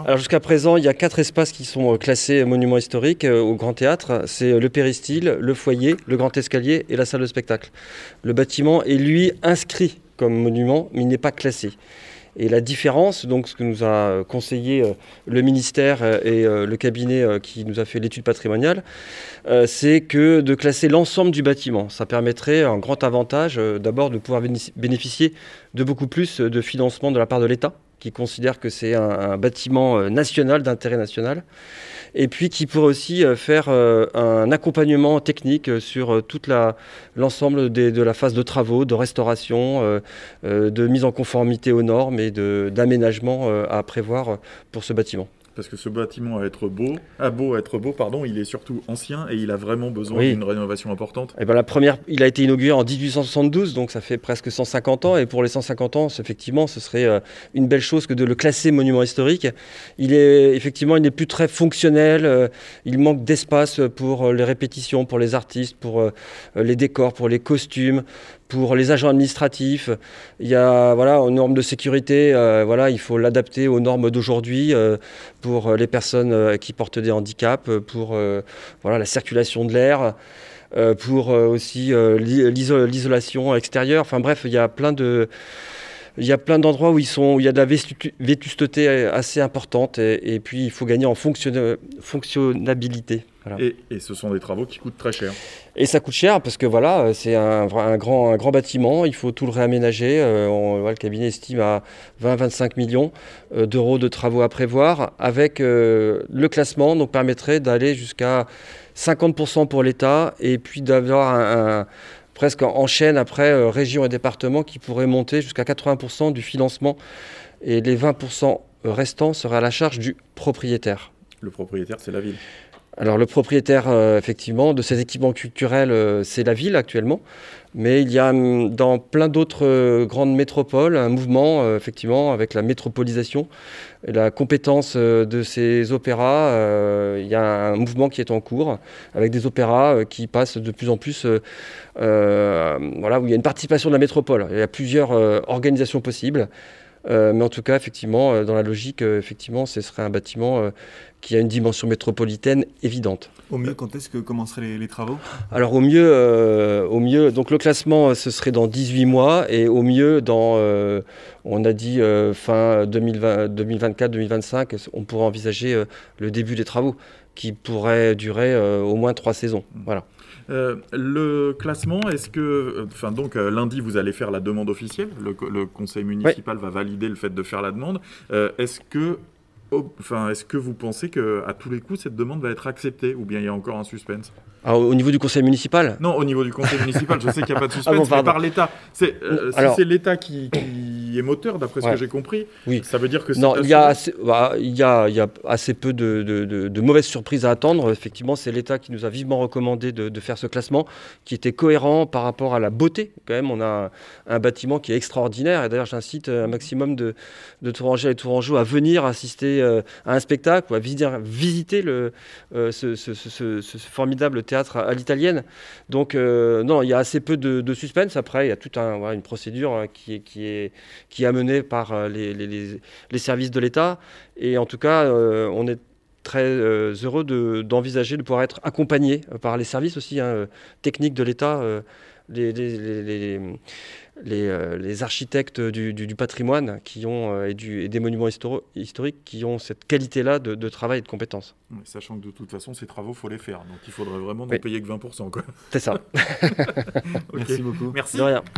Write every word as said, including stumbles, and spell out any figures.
Alors jusqu'à présent, il y a quatre espaces qui sont classés monuments historiques euh, au Grand Théâtre. C'est le péristyle, le foyer, le grand escalier et la salle de spectacle. Le bâtiment est lui inscrit comme monument, mais il n'est pas classé. Et la différence, donc ce que nous a conseillé euh, le ministère euh, et euh, le cabinet euh, qui nous a fait l'étude patrimoniale, euh, c'est que de classer l'ensemble du bâtiment. Ça permettrait un grand avantage, euh, d'abord de pouvoir bénéficier de beaucoup plus de financement de la part de l'État, qui considère que c'est un, un bâtiment euh, national, d'intérêt national, et puis qui pourrait aussi euh, faire euh, un accompagnement technique euh, sur euh, toute la, l'ensemble des, de la phase de travaux, de restauration, euh, euh, de mise en conformité aux normes et de, d'aménagement euh, à prévoir pour ce bâtiment. Parce que ce bâtiment, à être beau, a beau à être beau, pardon, il est surtout ancien et il a vraiment besoin oui. d'une rénovation importante. Et ben la première, il a été inauguré en dix-huit cent soixante-douze, donc ça fait presque cent cinquante ans. Et pour les cent cinquante ans, effectivement, ce serait euh, une belle chose que de le classer monument historique. Il est effectivement, il n'est plus très fonctionnel. Euh, il manque d'espace pour les répétitions, pour les artistes, pour euh, les décors, pour les costumes, pour les agents administratifs. Il y a voilà, aux normes de sécurité, euh, voilà, il faut l'adapter aux normes d'aujourd'hui euh, pour les personnes euh, qui portent des handicaps, pour euh, voilà, la circulation de l'air, euh, pour euh, aussi euh, l'iso- l'isolation extérieure. Enfin bref, il y a plein de... Il y a plein d'endroits où, ils sont, où il y a de la vétusteté assez importante et, et puis il faut gagner en fonction, fonctionnabilité. Voilà. Et, et ce sont des travaux qui coûtent très cher. Et ça coûte cher parce que voilà, c'est un, un, grand, un grand bâtiment, il faut tout le réaménager. Euh, on, voilà, le cabinet estime à vingt à vingt-cinq millions euh, d'euros de travaux à prévoir. Avec euh, le classement, donc permettrait d'aller jusqu'à cinquante pour cent pour l'État et puis d'avoir un... un presque en chaîne après euh, région et département qui pourrait monter jusqu'à quatre-vingts pour cent du financement et les vingt pour cent restants seraient à la charge du propriétaire. Le propriétaire, c'est la ville. Alors le propriétaire, euh, effectivement, de ces équipements culturels, euh, c'est la ville actuellement. Mais il y a dans plein d'autres euh, grandes métropoles un mouvement, euh, effectivement, avec la métropolisation et la compétence euh, de ces opéras. Euh, il y a un mouvement qui est en cours avec des opéras euh, qui passent de plus en plus, euh, euh, voilà, où il y a une participation de la métropole. Il y a plusieurs euh, organisations possibles. Euh, mais en tout cas, effectivement, euh, dans la logique, euh, effectivement, ce serait un bâtiment euh, qui a une dimension métropolitaine évidente. Au mieux, quand est-ce que commenceraient les, les travaux ? Alors au mieux, euh, au mieux, donc le classement, ce serait dans dix-huit mois et au mieux, dans, euh, on a dit euh, fin deux mille vingt, deux mille vingt-quatre deux mille vingt-cinq, on pourrait envisager euh, le début des travaux qui pourraient durer euh, au moins trois saisons. Voilà. Euh, le classement, est-ce que, enfin donc euh, lundi vous allez faire la demande officielle, le, le conseil municipal oui. va valider le fait de faire la demande. Euh, est-ce que, oh, enfin, est-ce que vous pensez que à tous les coups cette demande va être acceptée ou bien il y a encore un suspense ? Alors, au niveau du conseil municipal ? Non, au niveau du conseil municipal, je sais qu'il n'y a pas de suspense, ah bon, mais par l'État. C'est, euh, si Alors, c'est l'État qui, qui est moteur, d'après ce ouais. que j'ai compris, oui. ça veut dire que c'est... Non, il y, a assez, bah, il, y a, il y a assez peu de, de, de, de mauvaises surprises à attendre. Effectivement, c'est l'État qui nous a vivement recommandé de, de faire ce classement, qui était cohérent par rapport à la beauté. Quand même, on a un, un bâtiment qui est extraordinaire. Et d'ailleurs, j'incite un maximum de, de Tourangais et Tourangeaux à venir assister euh, à un spectacle ou à visiter, visiter le, euh, ce, ce, ce, ce, ce formidable théâtre à, à l'italienne. Donc, euh, non, il y a assez peu de, de suspense. Après, il y a toute un, voilà, une procédure qui est, qui est, qui est amenée par les, les, les, les services de l'État. Et en tout cas, euh, on est très euh, heureux de, d'envisager de pouvoir être accompagné par les services aussi hein, techniques de l'État, euh, les, les, les, les, les, euh, les architectes du, du, du patrimoine qui ont, euh, et, du, et des monuments histori- historiques qui ont cette qualité-là de, de travail et de compétences. Oui, sachant que de toute façon, ces travaux, il faut les faire. Donc il faudrait vraiment ne oui. payer que vingt pour cent. Quoi. C'est ça. Okay. Merci beaucoup. Merci. De rien.